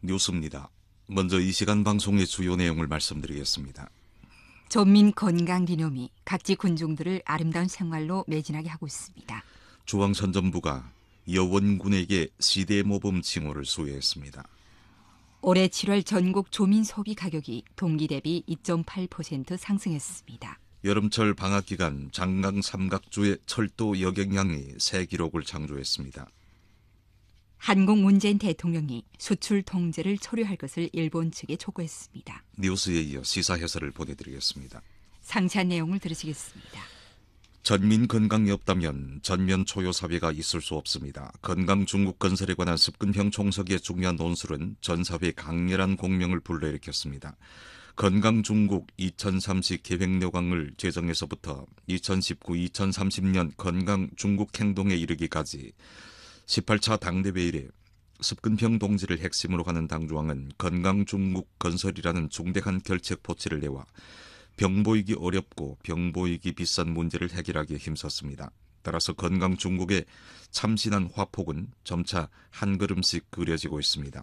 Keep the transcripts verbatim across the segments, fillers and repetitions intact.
뉴스입니다. 먼저 이 시간 방송의 주요 내용을 말씀드리겠습니다. 전민 건강기념이 각지 군중들을 아름다운 생활로 매진하게 하고 있습니다. 중앙선전부가 여원군에게 시대모범 칭호를 수여했습니다. 올해 칠월 전국 조민 소비 가격이 동기 대비 이 점 팔 퍼센트 상승했습니다. 여름철 방학 기간 장강 삼각주의 철도 여객량이 새 기록을 창조했습니다. 한국 문재인 대통령이 수출 통제를 초래할 것을 일본 측에 촉구했습니다. 뉴스에 이어 시사 해설을 보내드리겠습니다. 상세한 내용을 들으시겠습니다. 전민 건강이 없다면 전면 초요 사회가 있을 수 없습니다. 건강 중국 건설에 관한 습근평 총석의 중요한 논술은 전 사회에 강렬한 공명을 불러일으켰습니다. 건강 중국 이천삼십 계획요강을 제정해서부터 이천십구 이천삼십 년 건강 중국 행동에 이르기까지 십팔 차 당대회 이래 습근평 동지를 핵심으로 하는 당조항은 건강 중국 건설이라는 중대한 결책 포치를 내와 병 보이기 어렵고 병 보이기 비싼 문제를 해결하기에 힘썼습니다. 따라서 건강 중국의 참신한 화폭은 점차 한 걸음씩 그려지고 있습니다.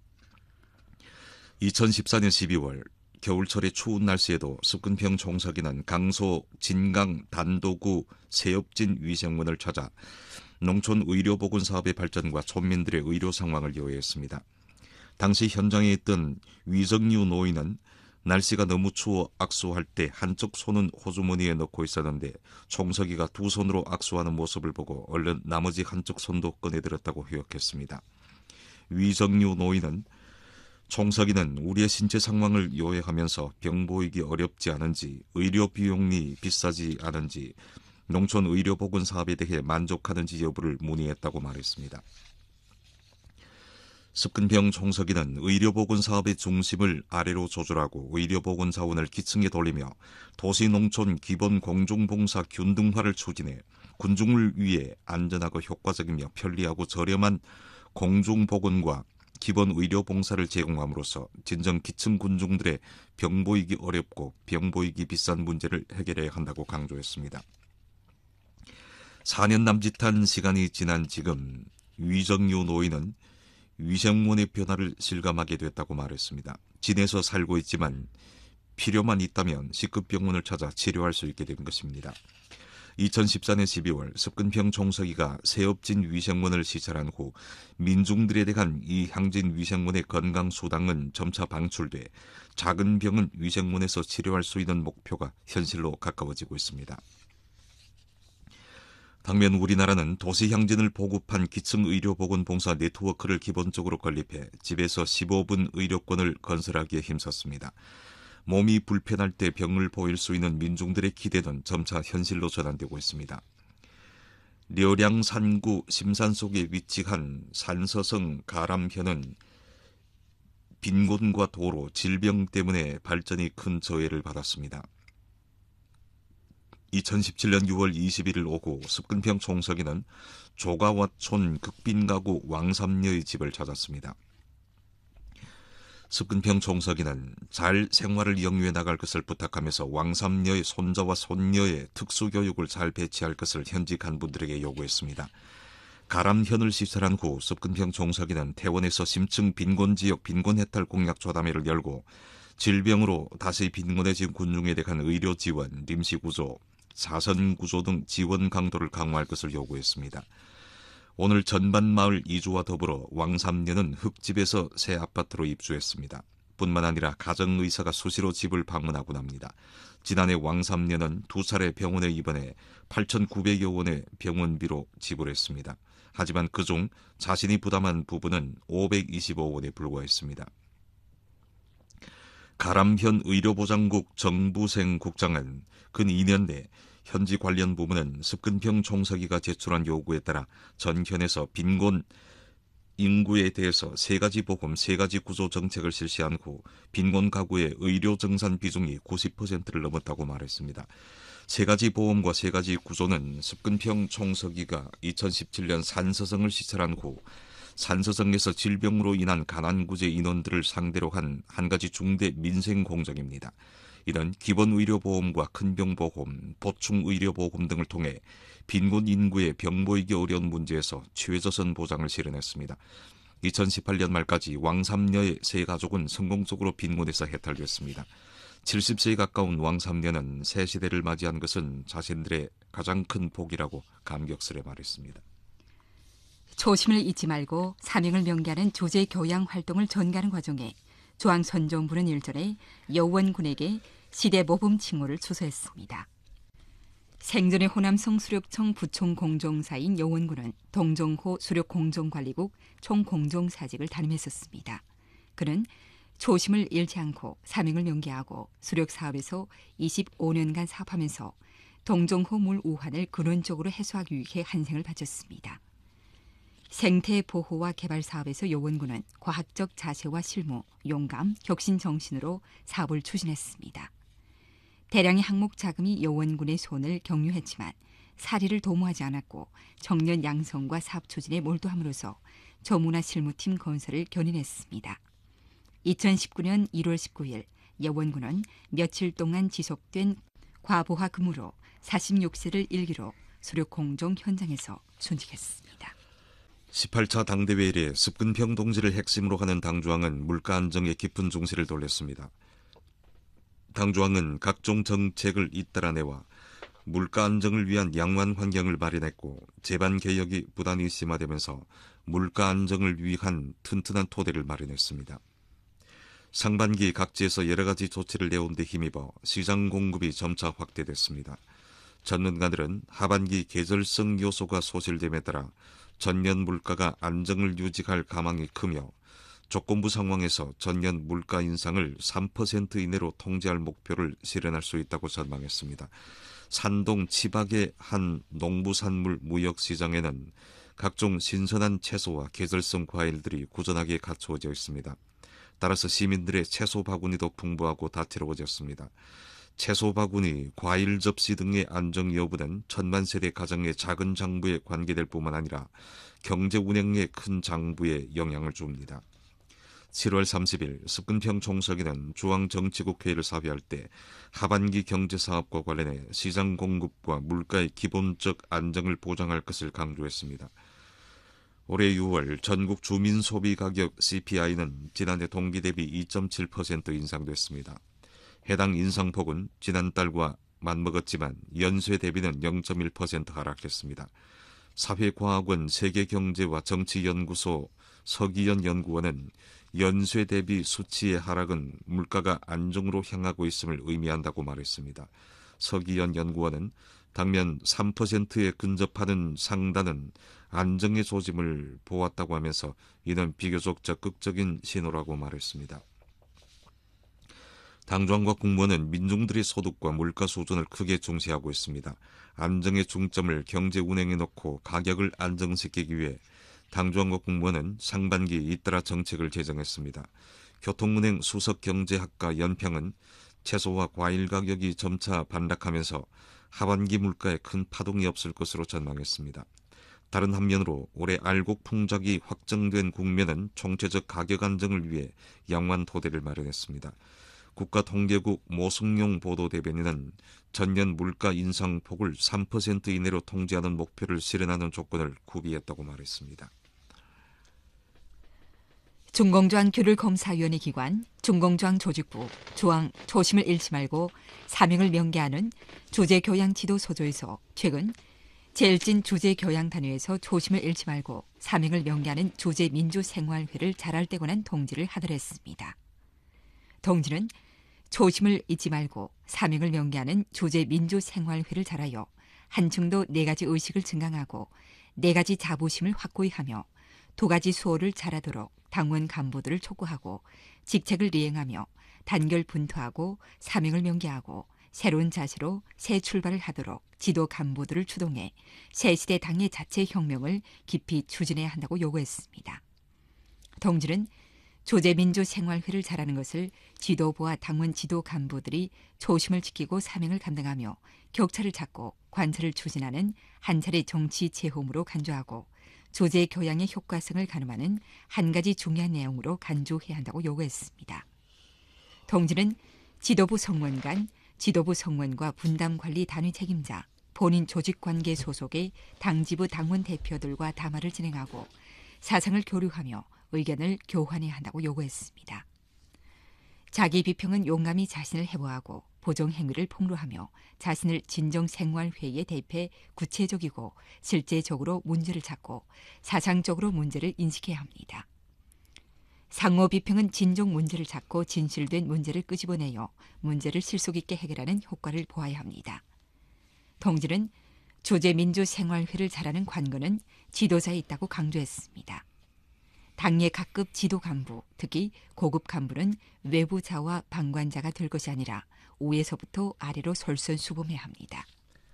이천십사 년 십이월 겨울철의 추운 날씨에도 습근평 총석이는 강서 진강 단도구 새읍진 위생원을 찾아 농촌 의료보건 사업의 발전과 촌민들의 의료 상황을 요해했습니다. 당시 현장에 있던 위정유 노인은 날씨가 너무 추워 악수할 때 한쪽 손은 호주머니에 넣고 있었는데 총석이가 두 손으로 악수하는 모습을 보고 얼른 나머지 한쪽 손도 꺼내들었다고 휴역했습니다. 위정유 노인은 총석이는 우리의 신체 상황을 요해하면서 병 보이기 어렵지 않은지 의료 비용이 비싸지 않은지 농촌 의료보건 사업에 대해 만족하는지 여부를 문의했다고 말했습니다. 습근평 총석이는 의료보건 사업의 중심을 아래로 조절하고 의료보건 자원을 기층에 돌리며 도시농촌 기본 공중봉사 균등화를 추진해 군중을 위해 안전하고 효과적이며 편리하고 저렴한 공중보건과 기본 의료봉사를 제공함으로써 진정 기층 군중들의 병 보이기 어렵고 병 보이기 비싼 문제를 해결해야 한다고 강조했습니다. 사 년 남짓한 시간이 지난 지금 위정유 노인은 위생원의 변화를 실감하게 됐다고 말했습니다. 진에서 살고 있지만 필요만 있다면 식급병원을 찾아 치료할 수 있게 된 것입니다. 이천십사 년 십이월 습근평 총석이가 새읍진 위생원을 시찰한 후 민중들에 대한 이 향진 위생원의 건강수당은 점차 방출돼 작은 병은 위생원에서 치료할 수 있는 목표가 현실로 가까워지고 있습니다. 당면 우리나라는 도시향진을 보급한 기층의료보건봉사 네트워크를 기본적으로 건립해 집에서 십오 분 의료권을 건설하기에 힘썼습니다. 몸이 불편할 때 병을 보일 수 있는 민중들의 기대는 점차 현실로 전환되고 있습니다. 려량산구 심산 속에 위치한 산서성 가람현은 빈곤과 도로, 질병 때문에 발전이 큰 저해를 받았습니다. 이천십칠 년 유월 이십일일 오후 습근평 총석이는 조가와촌 극빈가구 왕삼녀의 집을 찾았습니다. 습근평 총석이는 잘 생활을 영위해 나갈 것을 부탁하면서 왕삼녀의 손자와 손녀의 특수교육을 잘 배치할 것을 현지 간부들에게 요구했습니다. 가람현을 시찰한 후 습근평 총석이는 태원에서 심층 빈곤지역 빈곤해탈 공약 조담회를 열고 질병으로 다시 빈곤해진 군중에 대한 의료 지원, 임시구조, 사선구조 등 지원 강도를 강화할 것을 요구했습니다. 오늘 전반마을 이주와 더불어 왕삼녀는 흙집에서 새 아파트로 입주했습니다. 뿐만 아니라 가정의사가 수시로 집을 방문하곤 합니다. 지난해 왕삼녀는 두 차례 병원에 입원해 팔천구백여 원의 병원비로 지불했습니다. 하지만 그중 자신이 부담한 부분은 오백이십오 원에 불과했습니다. 가람현 의료보장국 정부생 국장은 근 이 년 내 현지 관련 부문은 습근평 총석이가 제출한 요구에 따라 전현에서 빈곤 인구에 대해서 세 가지 보험, 세 가지 구조 정책을 실시한 후 빈곤 가구의 의료 정산 비중이 구십 퍼센트를 넘었다고 말했습니다. 세 가지 보험과 세 가지 구조는 습근평 총석이가 이천십칠 년 산서성을 시찰한 후 산서성에서 질병으로 인한 가난구제 인원들을 상대로 한 한 가지 중대 민생 공정입니다. 이는 기본의료보험과 큰병보험, 보충의료보험 등을 통해 빈곤 인구의 병 보이기 어려운 문제에서 최저선 보장을 실현했습니다. 이천십팔 년 말까지 왕삼녀의 세 가족은 성공적으로 빈곤에서 해탈됐습니다. 칠십 세에 가까운 왕삼녀는 새 시대를 맞이한 것은 자신들의 가장 큰 복이라고 감격스레 말했습니다. 초심을 잊지 말고 사명을 명기하는 조제 교양 활동을 전가하는 과정에 조항선종부는 일전에 여원군에게 시대 모범 칭호를 추서했습니다. 생전의 호남성 수력청 부총 공종사인 여원군은 동정호 수력공정관리국 총공정사직을 담임했었습니다. 그는 초심을 잃지 않고 사명을 명기하고 수력사업에서 이십오 년간 사업하면서 동정호 물 우환을 근원적으로 해소하기 위해 한생을 바쳤습니다. 생태 보호와 개발 사업에서 여원군은 과학적 자세와 실무, 용감, 혁신 정신으로 사업을 추진했습니다. 대량의 항목 자금이 여원군의 손을 경유했지만 사리를 도모하지 않았고 청년 양성과 사업 추진에 몰두함으로써 저문화 실무팀 건설을 견인했습니다. 이천십구 년 일월 십구일 여원군은 며칠 동안 지속된 과부하 근무로 사십육 세를 일기로 수력공정 현장에서 순직했습니다. 십팔 차 당대회 이래 습근평 동지를 핵심으로 하는 당조항은 물가 안정에 깊은 중시를 돌렸습니다. 당조항은 각종 정책을 잇따라 내와 물가 안정을 위한 양호한 환경을 마련했고 재반 개혁이 부단히 심화되면서 물가 안정을 위한 튼튼한 토대를 마련했습니다. 상반기 각지에서 여러 가지 조치를 내온 데 힘입어 시장 공급이 점차 확대됐습니다. 전문가들은 하반기 계절성 요소가 소실됨에 따라 전년 물가가 안정을 유지할 가망이 크며 조건부 상황에서 전년 물가 인상을 삼 퍼센트 이내로 통제할 목표를 실현할 수 있다고 전망했습니다. 산동 치박의 한 농부산물 무역시장에는 각종 신선한 채소와 계절성 과일들이 꾸준하게 갖추어져 있습니다. 따라서 시민들의 채소 바구니도 풍부하고 다채로워졌습니다. 채소 바구니, 과일 접시 등의 안정 여부는 천만 세대 가정의 작은 장부에 관계될 뿐만 아니라 경제 운행의 큰 장부에 영향을 줍니다. 칠월 삼십일 습근평 총서기는 중앙정치국회의를 사회할 때 하반기 경제사업과 관련해 시장 공급과 물가의 기본적 안정을 보장할 것을 강조했습니다. 올해 유월 전국 주민소비가격 씨피아이는 지난해 동기 대비 이 점 칠 퍼센트 인상됐습니다. 해당 인상폭은 지난달과 맞먹었지만 연쇄 대비는 영 점 일 퍼센트 하락했습니다. 사회과학원 세계경제와 정치연구소 서기현 연구원은 연쇄 대비 수치의 하락은 물가가 안정으로 향하고 있음을 의미한다고 말했습니다. 서기현 연구원은 당면 삼 퍼센트에 근접하는 상단은 안정의 조짐을 보았다고 하면서 이는 비교적 적극적인 신호라고 말했습니다. 당정과 공무원은 민중들의 소득과 물가 수준을 크게 중시하고 있습니다. 안정의 중점을 경제 운행에 놓고 가격을 안정시키기 위해 당정과 공무원은 상반기 잇따라 정책을 제정했습니다. 교통은행 수석경제학과 연평은 채소와 과일 가격이 점차 반락하면서 하반기 물가에 큰 파동이 없을 것으로 전망했습니다. 다른 한면으로 올해 알곡 풍작이 확정된 국면은 총체적 가격 안정을 위해 양호한 토대를 마련했습니다. 국가통계국 모승용 보도대변인은 전년 물가 인상폭을 삼 퍼센트 이내로 통제하는 목표를 실현하는 조건을 구비했다고 말했습니다. 중공조항규율검사위원회 기관, 중공조항조직부, 조항 초심을 잃지 말고 사명을 명기하는 조제교양지도소조에서 최근 제일진 조제교양단위에서 초심을 잃지 말고 사명을 명기하는 조제민주생활회를 잘할 때 관한 동지를 하달했습니다. 동지는 초심을 잊지 말고 사명을 명기하는 조제민주생활회를 잘하여 한층도 네 가지 의식을 증강하고 네 가지 자부심을 확고히 하며 두 가지 수호를 잘하도록 당원 간부들을 촉구하고 직책을 이행하며 단결 분투하고 사명을 명기하고 새로운 자세로 새 출발을 하도록 지도 간부들을 추동해 새 시대 당의 자체 혁명을 깊이 추진해야 한다고 요구했습니다. 동지는 조제민주생활회를 잘하는 것을 지도부와 당원 지도 간부들이 초심을 지키고 사명을 감당하며 격차를 찾고 관철을 추진하는 한 차례 정치 재홈으로 간주하고 조제 교양의 효과성을 가늠하는 한 가지 중요한 내용으로 간주해야 한다고 요구했습니다. 동지는 지도부 성원관, 지도부 성원과 분담관리 단위 책임자, 본인 조직관계 소속의 당지부 당원 대표들과 담화를 진행하고 사상을 교류하며 의견을 교환해야 한다고 요구했습니다. 자기 비평은 용감히 자신을 해부하고 보정 행위를 폭로하며 자신을 진정생활회의에 대입해 구체적이고 실제적으로 문제를 찾고 사상적으로 문제를 인식해야 합니다. 상호 비평은 진정 문제를 찾고 진실된 문제를 끄집어내어 문제를 실속 있게 해결하는 효과를 보아야 합니다. 동지는 조제민주생활회를 잘하는 관건은 지도자에 있다고 강조했습니다. 당의 각급 지도 간부, 특히 고급 간부는 외부자와 방관자가 될 것이 아니라 위에서부터 아래로 솔선수범해야 합니다.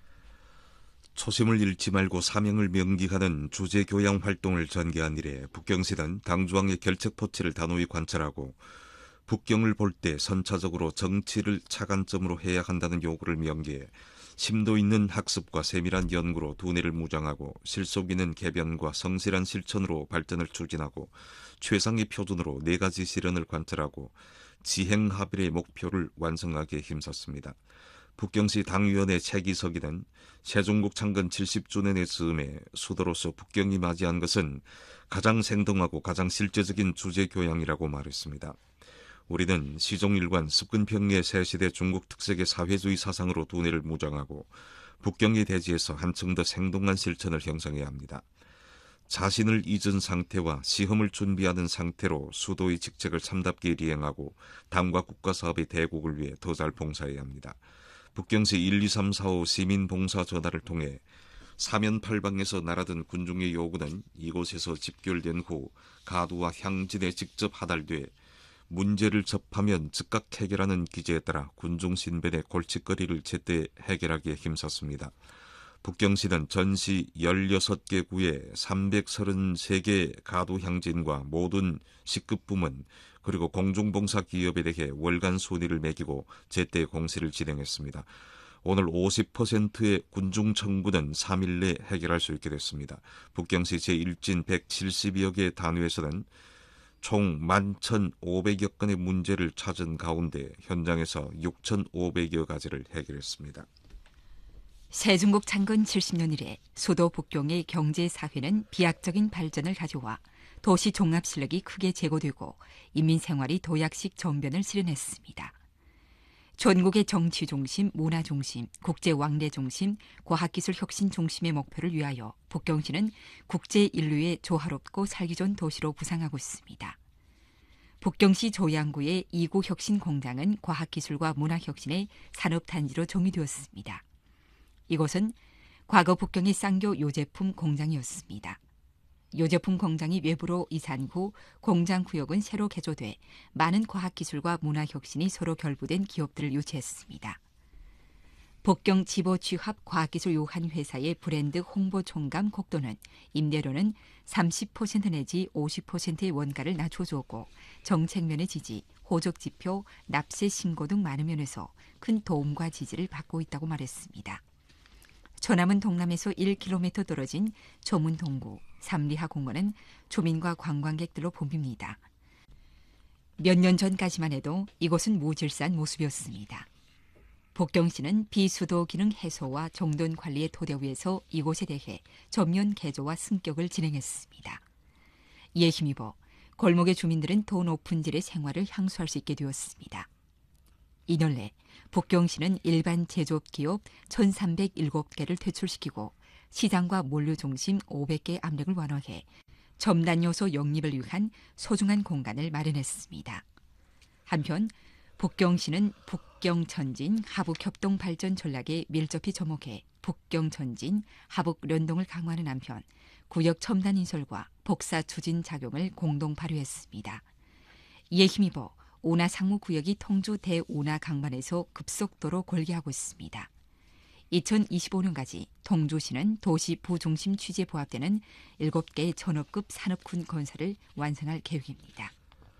초심을 잃지 말고 사명을 명기하는 주제교양 활동을 전개한 이래 북경시는 당중앙의 결책포치를 단호히 관찰하고 북경을 볼 때 선차적으로 정치를 차관점으로 해야 한다는 요구를 명기해 심도 있는 학습과 세밀한 연구로 두뇌를 무장하고 실속 있는 개변과 성실한 실천으로 발전을 추진하고 최상의 표준으로 네 가지 실현을 관찰하고 지행합일의 목표를 완성하기에 힘썼습니다. 북경시 당위원회 최기석이는 세종국 창건 칠십 주년의 즈음에 수도로서 북경이 맞이한 것은 가장 생동하고 가장 실제적인 주제교양이라고 말했습니다. 우리는 시종일관 습근평리의 새시대 중국 특색의 사회주의 사상으로 두뇌를 무장하고 북경의 대지에서 한층 더 생동한 실천을 형성해야 합니다. 자신을 잊은 상태와 시험을 준비하는 상태로 수도의 직책을 참답게 이행하고 당과 국가 사업의 대국을 위해 더 잘 봉사해야 합니다. 북경시 일, 이, 삼, 사, 오 시민봉사 전화를 통해 사면팔방에서 날아든 군중의 요구는 이곳에서 집결된 후 가두와 향진에 직접 하달돼 문제를 접하면 즉각 해결하는 기제에 따라 군중 신변의 골칫거리를 제때 해결하기에 힘썼습니다. 북경시는 전시 열여섯 개 구에 삼백삼십삼 개 가두 향진과 모든 시급 부문 그리고 공중봉사 기업에 대해 월간 순위를 매기고 제때 공시를 진행했습니다. 오늘 오십 퍼센트의 군중 청구는 삼 일 내 해결할 수 있게 됐습니다. 북경시 제일진 백칠십여 개 단위에서는 총 만 천오백여 건의 문제를 찾은 가운데 현장에서 육천오백여 가지를 해결했습니다. 세중국 창건 칠십 년 이래 수도 북경의 경제사회는 비약적인 발전을 가져와 도시 종합 실력이 크게 제고되고 인민 생활이 도약식 전변을 실현했습니다. 전국의 정치 중심, 문화 중심, 국제 왕래 중심, 과학기술 혁신 중심의 목표를 위하여 북경시는 국제 인류의 조화롭고 살기 좋은 도시로 부상하고 있습니다. 북경시 조양구의 이구 혁신 공장은 과학기술과 문화혁신의 산업단지로 정의되었습니다. 이곳은 과거 북경의 쌍교 요제품 공장이었습니다. 요제품 공장이 외부로 이산 후 공장 구역은 새로 개조돼 많은 과학기술과 문화혁신이 서로 결부된 기업들을 유치했습니다. 북경 지보취합 과학기술 요한회사의 브랜드 홍보 총감 곡도는 임대료는 삼십 퍼센트 내지 오십 퍼센트의 원가를 낮춰주었고 정책면의 지지, 호적지표, 납세 신고 등 많은 면에서 큰 도움과 지지를 받고 있다고 말했습니다. 초남은 동남에서 일 킬로미터 떨어진 조문동구 삼리하공원은 주민과 관광객들로 붐빕니다. 몇 년 전까지만 해도 이곳은 무질서한 모습이었습니다. 북경시는 비수도 기능 해소와 정돈 관리의 토대 위에서 이곳에 대해 전면 개조와 승격을 진행했습니다. 이에 힘입어 골목의 주민들은 더 높은 질의 생활을 향수할 수 있게 되었습니다. 이년내 북경시는 일반 제조업기업 천삼백칠 개를 퇴출시키고 시장과 물류 중심 오백 개 압력을 완화해 첨단 요소 영입을 위한 소중한 공간을 마련했습니다. 한편 북경시는 북경전진 하북협동 발전 전략에 밀접히 접목해 북경전진 하북 연동을 강화하는 한편 구역 첨단 인설과 복사 추진 작용을 공동 발휘했습니다. 이에 힘입어 운하 상무구역이 통주 대운하 강반에서 급속도로 골기하고 있습니다. 이천이십오 년까지 통주시는 도시 부중심 취지에 부합되는 일곱 개의 전업급 산업군 건설을 완성할 계획입니다.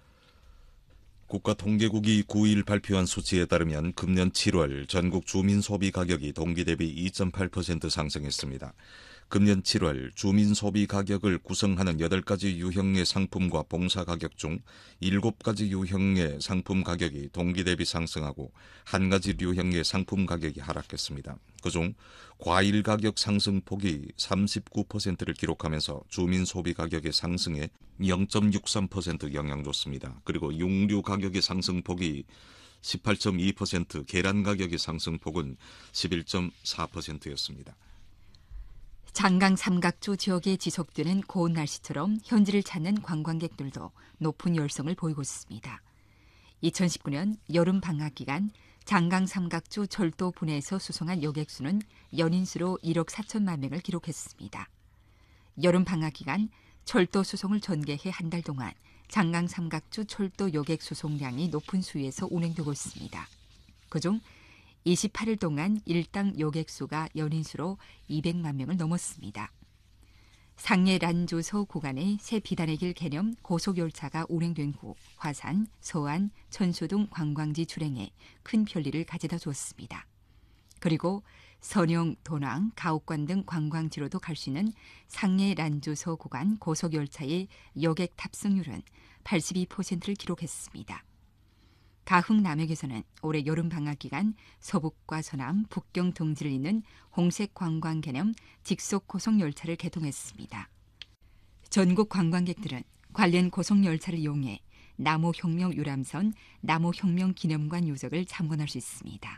국가통계국이 구 일 발표한 수치에 따르면 금년 칠월 전국 주민 소비 가격이 동기 대비 이 점 팔 퍼센트 상승했습니다. 금년 칠월 주민 소비 가격을 구성하는 여덟 가지 유형의 상품과 봉사 가격 중 일곱 가지 유형의 상품 가격이 동기 대비 상승하고 한 가지 유형의 상품 가격이 하락했습니다. 그중 과일 가격 상승폭이 삼십구 퍼센트를 기록하면서 주민 소비 가격의 상승에 영 점 육삼 퍼센트 영향 줬습니다. 그리고 육류 가격의 상승폭이 십팔 점 이 퍼센트, 계란 가격의 상승폭은 십일 점 사 퍼센트였습니다. 장강 삼각주 지역에 지속되는 고온 날씨처럼 현지를 찾는 관광객들도 높은 열성을 보이고 있습니다. 이천십구 년 여름 방학 기간 장강 삼각주 철도 분해에서 수송한 여객수는 연인수로 일억 사천만 명을 기록했습니다. 여름 방학 기간 철도 수송을 전개해 한 달 동안 장강 삼각주 철도 여객 수송량이 높은 수위에서 운행되고 있습니다. 그중 이십팔 일 동안 일당 여객수가 연인수로 이백만 명을 넘었습니다. 상해 란조서 구간에 새 비단의 길 개념 고속열차가 운행된 후 화산, 서안, 천수 등 관광지 출행에 큰 편리를 가져다 주었습니다. 그리고 선영, 도낭, 가옥관 등 관광지로도 갈 수 있는 상해 란조서 구간 고속열차의 여객 탑승률은 팔십이 퍼센트를 기록했습니다. 가흥 남역에서는 올해 여름 방학 기간 서북과 서남, 북경 등지를 잇는 홍색 관광 개념 직속 고속열차를 개통했습니다. 전국 관광객들은 관련 고속열차를 이용해 남오혁명 유람선, 남오혁명 기념관 유적을 참관할 수 있습니다.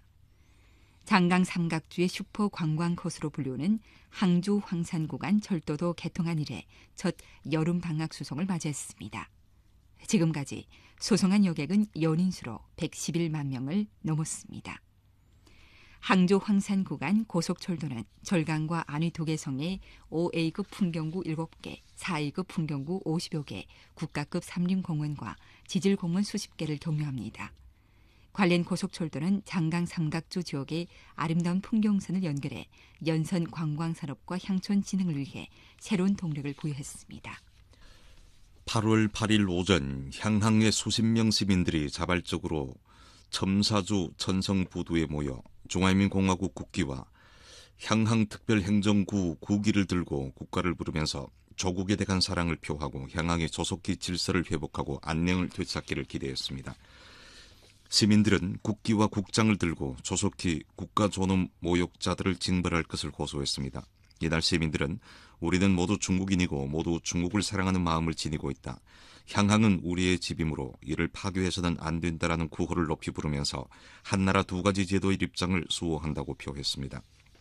장강 삼각주의 슈퍼 관광 코스로 불리우는 항주 황산 구간 철도도 개통한 이래 첫 여름 방학 수송을 맞이했습니다. 지금까지 소송한 여객은 연인수로 백십일만 명을 넘었습니다. 항조 황산 구간 고속철도는 절강과 안위 두 개 성에 오 에이급 풍경구 일곱 개, 사 에이급 풍경구 오십여 개, 국가급 삼림공원과 지질공원 수십 개를 경유합니다. 관련 고속철도는 장강 삼각주 지역의 아름다운 풍경선을 연결해 연선 관광산업과 향촌 진흥을 위해 새로운 동력을 부여했습니다. 팔월 팔일 오전 향항의 수십 명 시민들이 자발적으로 첨사주 천성부두에 모여 중화인민공화국 국기와 향항특별행정구 국기를 들고 국가를 부르면서 조국에 대한 사랑을 표하고 향항의 조속히 질서를 회복하고 안녕을 되찾기를 기대했습니다. 시민들은 국기와 국장을 들고 조속히 국가존엄 모욕자들을 징벌할 것을 호소했습니다. 이날 시민들은 우리는 모두 중국인이고 모두 중국을 사랑하는 마음을 지니고 있다. 향항은 우리의 집이므로 이를 파괴해서는 안 된다라는 구호를 높이 부르면서 한나라 두 가지 제도의 입장을 수호한다고 표했습니다.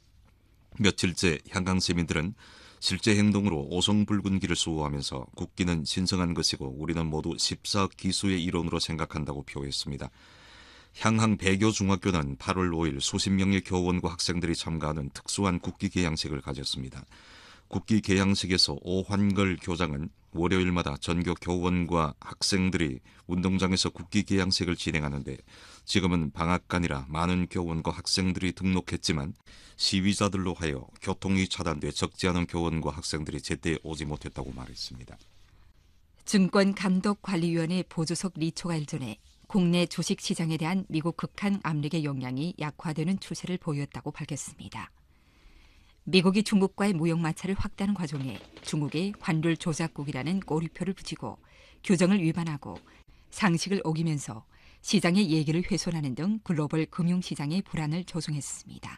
며칠째 향항 시민들은 실제 행동으로 오성불군기를 수호하면서 국기는 신성한 것이고 우리는 모두 십사억 기수의 일원으로 생각한다고 표했습니다. 향항 배교중학교는 팔월 오일 수십 명의 교원과 학생들이 참가하는 특수한 국기 개양식을 가졌습니다. 국기 개양식에서 오환걸 교장은 월요일마다 전교 교원과 학생들이 운동장에서 국기 개양식을 진행하는데 지금은 방학간이라 많은 교원과 학생들이 등록했지만 시위자들로 하여 교통이 차단돼 적지 않은 교원과 학생들이 제때 오지 못했다고 말했습니다. 증권감독관리위원회 보조석 리초가 일전에 국내 주식시장에 대한 미국 극한 압력의 영향이 약화되는 추세를 보였다고 밝혔습니다. 미국이 중국과의 무역 마찰을 확대하는 과정에 중국의 환율 조작국이라는 꼬리표를 붙이고 규정을 위반하고 상식을 어기면서 시장의 예기를 훼손하는 등 글로벌 금융시장의 불안을 조성했습니다.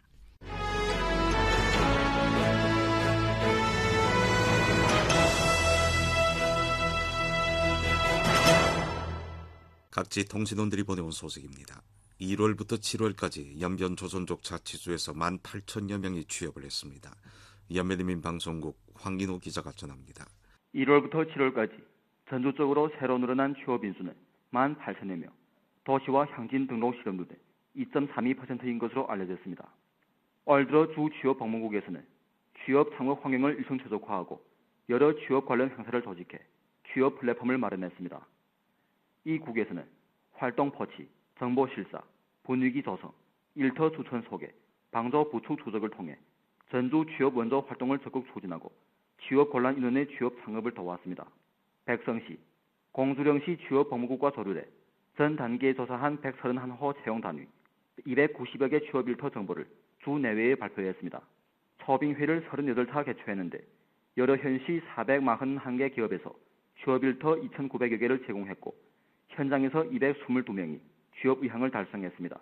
각지 통신원들이 보내온 소식입니다. 일월부터 칠월까지 연변 조선족 자치주에서 만 팔천여 명이 취업을 했습니다. 연변인민방송국 황인호 기자가 전합니다. 일월부터 칠월까지 전국적으로 새로 늘어난 취업 인수는 만 팔천여 명, 도시와 향진 등록 실업률은 이 점 삼이 퍼센트인 것으로 알려졌습니다. 올 들어 주 취업 방문국에서는 취업 창업 환경을 일층 최적화하고 여러 취업 관련 행사를 조직해 취업 플랫폼을 마련했습니다. 이 국에서는 활동 포치, 정보 실사, 분위기 조성, 일터 추천 소개, 방조 부축 추적을 통해 전주 취업 원조 활동을 적극 추진하고 취업 곤란 인원의 취업 창업을 도왔습니다. 백성시, 공주령시 취업 법무국과 조율해 전 단계에 조사한 백삼십일 호 채용 단위, 이백구십여 개 취업 일터 정보를 주 내외에 발표했습니다. 서빙회를 서른여덟 차 개최했는데 여러 현시 사백사십일 개 기업에서 취업일터 이천구백여 개를 제공했고 현장에서 이백이십이 명이 취업 의향을 달성했습니다.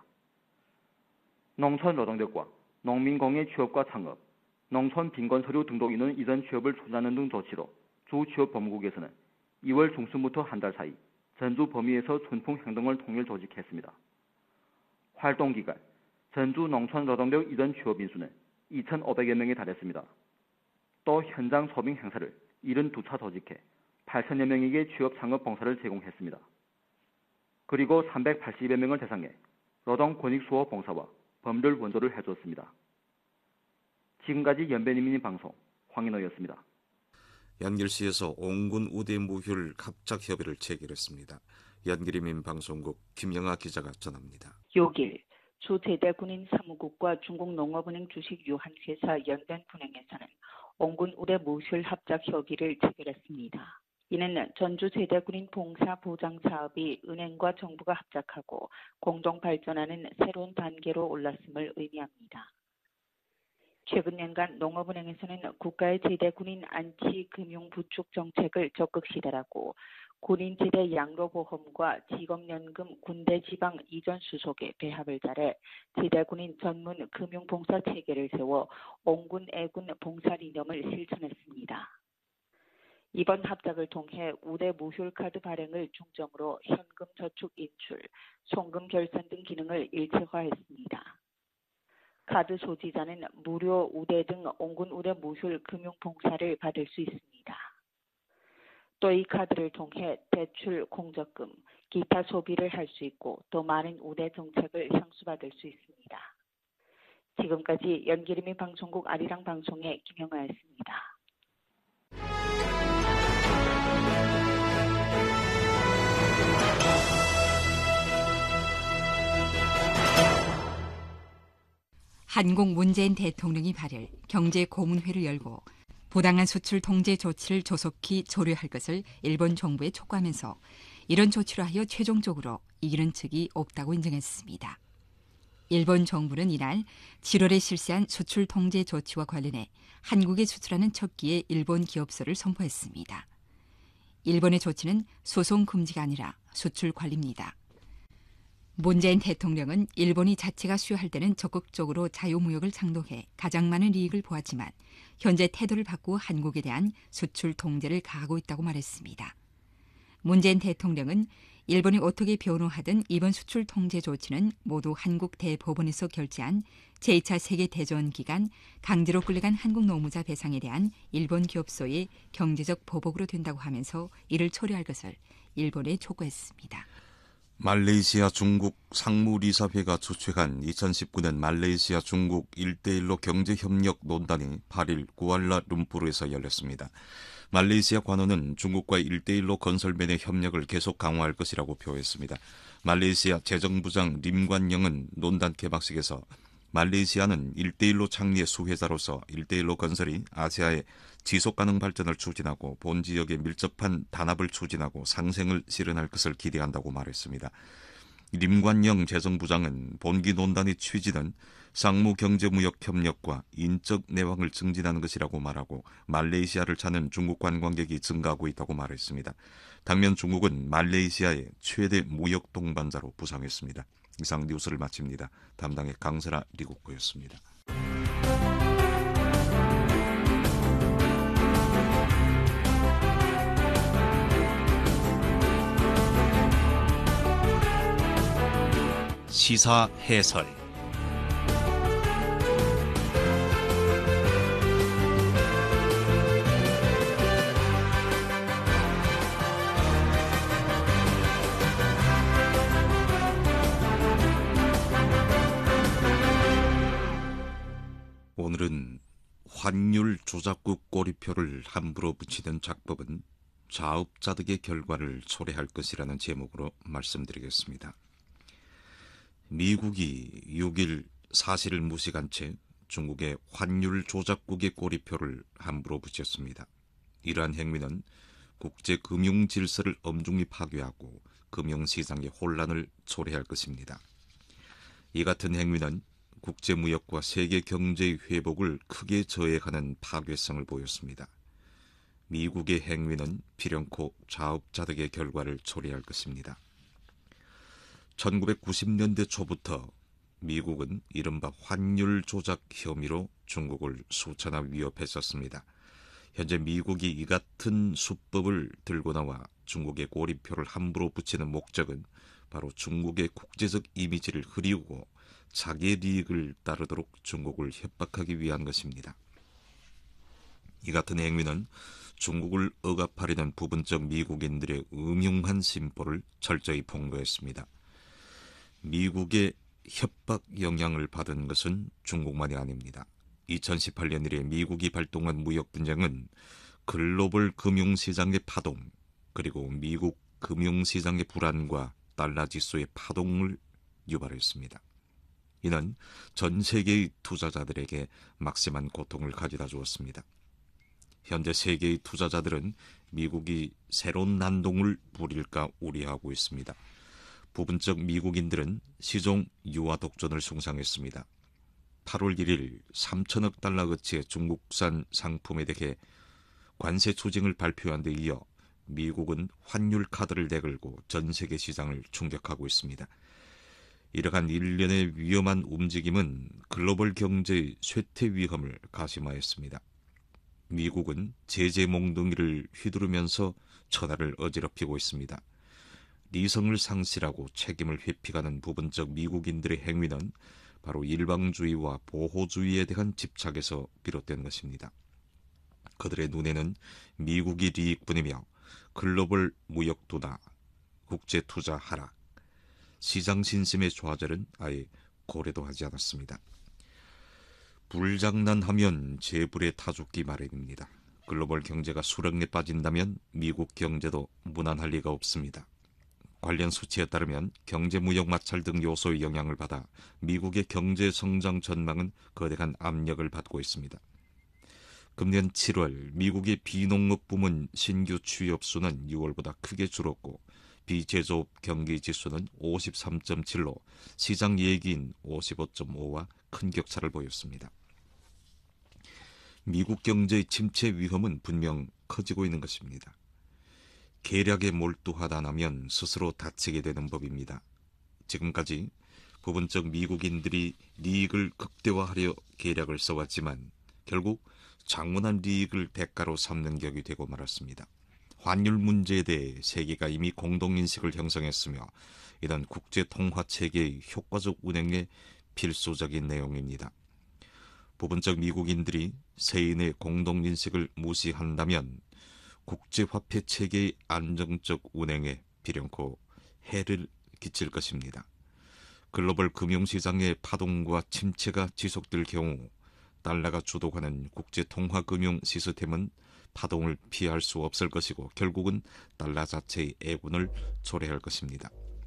농촌 노동력과 농민공예 취업과 창업, 농촌 빈곤서류 등록 인원 이전 취업을 촉진하는 등 조치로 주취업법무국에서는 이월 중순부터 한 달 사이 전주 범위에서 춘풍 행동을 통일 조직했습니다. 활동기간 전주 농촌 노동력 이전 취업 인수는 이천오백여 명에 달했습니다. 또 현장 소빙 행사를 칠십이 차 조직해 팔천여 명에게 취업 창업 봉사를 제공했습니다. 그리고 삼백팔십여 명을 대상해 노동 권익 수호 봉사와 법률 원조를 해줬습니다. 지금까지 연변인민 방송 황인호였습니다. 연길시에서 옹군 우대 무휴를 합작 협의를 체결했습니다. 연길이민 방송국 김영아 기자가 전합니다. 육 일 주제대군인 사무국과 중국농업은행 주식 유한회사 연변분행에서는 옹군 우대 무휴 합작 협의를 체결했습니다. 이는 전주제대군인 봉사 보장 사업이 은행과 정부가 합작하고 공동 발전하는 새로운 단계로 올랐음을 의미합니다. 최근 년간 농업은행에서는 국가의 제대군인 안치금융 부축 정책을 적극 시달하고 군인 제대 양로보험과 직업연금 군대지방 이전 수속의 배합을 잘해 제대군인 전문 금융봉사 체계를 세워 옹군 애군 봉사리념을 실천했습니다. 이번 합작을 통해 우대 무휴카드 발행을 중점으로 현금 저축 인출, 송금 결산 등 기능을 일체화했습니다. 카드 소지자는 무료 우대 등 옹군 우대 무휴 금융봉사를 받을 수 있습니다. 또 이 카드를 통해 대출, 공적금, 기타 소비를 할 수 있고 더 많은 우대 정책을 향수받을 수 있습니다. 지금까지 연기림이 방송국 아리랑 방송의 김영아였습니다. 한국 문재인 대통령이 발열 경제고문회를 열고 부당한 수출 통제 조치를 조속히 조류할 것을 일본 정부에 촉구하면서 이런 조치로 하여 최종적으로 이기는 측이 없다고 인정했습니다. 일본 정부는 이날 칠월에 실시한 수출 통제 조치와 관련해 한국에 수출하는 첫 끼의 일본 기업소를 선포했습니다. 일본의 조치는 소송 금지가 아니라 수출 관리입니다. 문재인 대통령은 일본이 자체가 수요할 때는 적극적으로 자유무역을 창동해 가장 많은 이익을 보았지만 현재 태도를 바꾸어 한국에 대한 수출 통제를 가하고 있다고 말했습니다. 문재인 대통령은 일본이 어떻게 변호하든 이번 수출 통제 조치는 모두 한국 대법원에서 결재한 제이 차 세계대전 기간 강제로 끌려간 한국 노무자 배상에 대한 일본 기업소의 경제적 보복으로 된다고 하면서 이를 처리할 것을 일본에 촉구했습니다. 말레이시아 중국 상무리사회가 주최한 이천십구 년 말레이시아 중국 일대일로 경제협력 논단이 팔 일 쿠알라룸푸르에서 열렸습니다. 말레이시아 관원은 중국과 일대일로 건설면의 협력을 계속 강화할 것이라고 표했습니다. 말레이시아 재정부장 림관영은 논단 개막식에서 말레이시아는 일대일로 창리의 수혜자로서 일대일로 건설이 아시아의 지속가능 발전을 추진하고 본 지역에 밀접한 단합을 추진하고 상생을 실현할 것을 기대한다고 말했습니다. 림관영 재정부장은 본기 논단의 취지는 상무경제무역협력과 인적 내왕을 증진하는 것이라고 말하고 말레이시아를 찾는 중국 관광객이 증가하고 있다고 말했습니다. 당면 중국은 말레이시아의 최대 무역 동반자로 부상했습니다. 이상 뉴스를 마칩니다. 담당의 강설아 리국고였습니다. 시사 해설 오늘은 환율 조작국 꼬리표를 함부로 붙이는 작법은 자업자득의 결과를 초래할 것이라는 제목으로 말씀드리겠습니다. 미국이 육 일 사실을 무시한 채 중국의 환율 조작국의 꼬리표를 함부로 붙였습니다. 이러한 행위는 국제 금융 질서를 엄중히 파괴하고 금융시장의 혼란을 초래할 것입니다. 이 같은 행위는 국제무역과 세계 경제의 회복을 크게 저해하는 파괴성을 보였습니다. 미국의 행위는 필연코 자업자득의 결과를 초래할 것입니다. 천구백구십 년대 초부터 미국은 이른바 환율 조작 혐의로 중국을 수차나 위협했었습니다. 현재 미국이 이 같은 수법을 들고 나와 중국의 고리표를 함부로 붙이는 목적은 바로 중국의 국제적 이미지를 흐리우고 자기의利益을 따르도록 중국을 협박하기 위한 것입니다. 이 같은 행위는 중국을 억압하려는 부분적 미국인들의 음흉한 심보를 철저히 폭로했습니다. 미국의 협박 영향을 받은 것은 중국만이 아닙니다. 이천십팔 년 이래 미국이 발동한 무역분쟁은 글로벌 금융시장의 파동, 그리고 미국 금융시장의 불안과 달러 지수의 파동을 유발했습니다. 이는 전 세계의 투자자들에게 막심한 고통을 가져다 주었습니다. 현재 세계의 투자자들은 미국이 새로운 난동을 부릴까 우려하고 있습니다. 부분적 미국인들은 시종 유화 독전을 숭상했습니다. 팔월 일일 삼천억 달러 어치의 중국산 상품에 대해 관세 추징을 발표한 데 이어 미국은 환율 카드를 내걸고 전 세계 시장을 충격하고 있습니다. 이러한 일련의 위험한 움직임은 글로벌 경제의 쇠퇴 위험을 가심하였습니다. 미국은 제재 몽둥이를 휘두르면서 천하를 어지럽히고 있습니다. 리성을 상실하고 책임을 회피하는 부분적 미국인들의 행위는 바로 일방주의와 보호주의에 대한 집착에서 비롯된 것입니다. 그들의 눈에는 미국이 이익뿐이며 글로벌 무역 둔화, 국제 투자 하락, 시장 신심의 좌절은 아예 고려도 하지 않았습니다. 불장난하면 재불에 타죽기 마련입니다. 글로벌 경제가 수렁에 빠진다면 미국 경제도 무난할 리가 없습니다. 관련 수치에 따르면 경제, 무역, 마찰 등 요소의 영향을 받아 미국의 경제 성장 전망은 거대한 압력을 받고 있습니다. 금년 칠월 미국의 비농업 부문 신규 취업 수는 유월보다 크게 줄었고 비제조업 경기 지수는 오십삼 점 칠로 시장 예기인 오십오 점 오와 큰 격차를 보였습니다. 미국 경제의 침체 위험은 분명 커지고 있는 것입니다. 계략에 몰두하다 나면 스스로 다치게 되는 법입니다. 지금까지 부분적 미국인들이 이익을 극대화하려 계략을 써왔지만 결국 장문한 이익을 대가로 삼는 격이 되고 말았습니다. 환율 문제에 대해 세계가 이미 공동인식을 형성했으며 이런 국제통화체계의 효과적 운행에 필수적인 내용입니다. 부분적 미국인들이 세인의 공동인식을 무시한다면 국제화폐체계의 안정적 운행에 비령코 해를 끼칠 것입니다. 글로벌 금융시장의 파동과 침체가 지속될 경우 달러가 주도하는 국제통화금융 시스템은 파동을 피할 수 없을 것이고 결국은 달러 자체의 애군을 초래할 것입니다.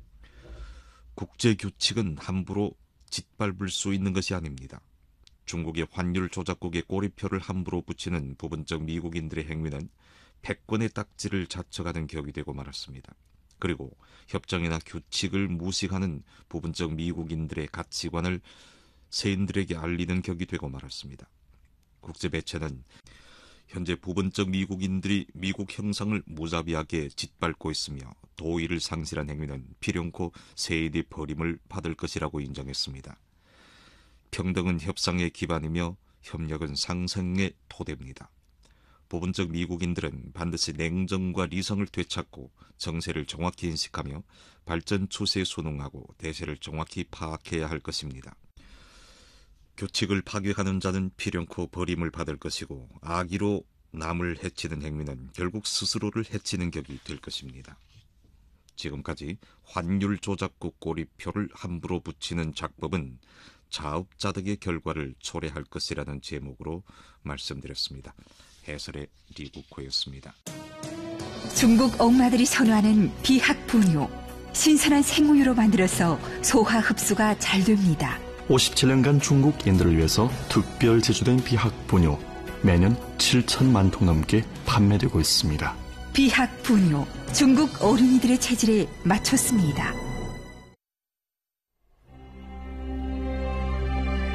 국제규칙은 함부로 짓밟을 수 있는 것이 아닙니다. 중국의 환율 조작국의 꼬리표를 함부로 붙이는 부분적 미국인들의 행위는 패권의 딱지를 자처하는 격이 되고 말았습니다. 그리고 협정이나 규칙을 무시하는 부분적 미국인들의 가치관을 세인들에게 알리는 격이 되고 말았습니다. 국제매체는 현재 부분적 미국인들이 미국 형상을 무자비하게 짓밟고 있으며 도의를 상실한 행위는 필연코 세인의 버림을 받을 것이라고 인정했습니다. 평등은 협상의 기반이며 협력은 상생의 토대입니다. 부분적 미국인들은 반드시 냉정과 리성을 되찾고 정세를 정확히 인식하며 발전 추세에 순응하고 대세를 정확히 파악해야 할 것입니다. 규칙을 파괴하는 자는 필연코 버림을 받을 것이고 악의로 남을 해치는 행위는 결국 스스로를 해치는 격이 될 것입니다. 지금까지 환율 조작국 꼬리표를 함부로 붙이는 작법은 자업자득의 결과를 초래할 것이라는 제목으로 말씀드렸습니다. 해설의 리국호였습니다. 중국 엄마들이 선호하는 비학 분유. 신선한 생우유로 만들어서 소화 흡수가 잘 됩니다. 오십칠 년간 중국인들을 위해서 특별 제조된 비학 분유. 매년 칠천만 통 넘게 판매되고 있습니다. 비학 분유. 중국 어린이들의 체질에 맞췄습니다.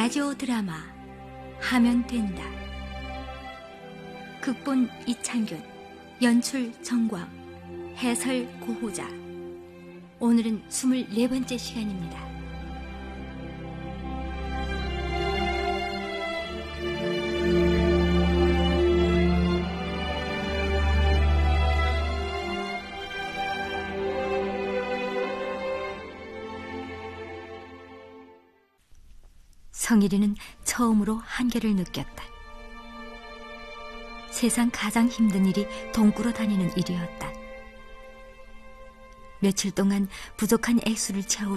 라디오 드라마 하면 된다. 극본 이창균, 연출 정광, 해설 고호자. 오늘은 스물네 번째 시간입니다. 성일이는 처음으로 한계를 느꼈다. 세상 가장 힘든 일이 돈 꾸러 다니는 일이었다. 며칠 동안 부족한 액수를 채우